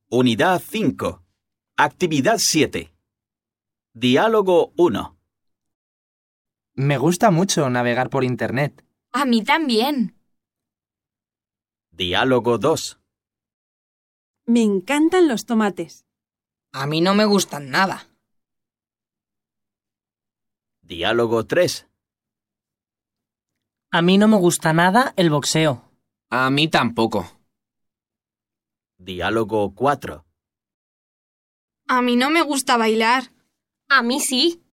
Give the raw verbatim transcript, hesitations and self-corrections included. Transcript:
Unidad cinco. Actividad siete. Diálogo uno. Me gusta mucho navegar por Internet. A mí también. Diálogo dos. Me encantan los tomates. A mí no me gustan nada. Diálogo tres. A mí no me gusta nada el boxeo. A mí tampoco. Diálogo cuatro. A mí no me gusta bailar. A mí sí.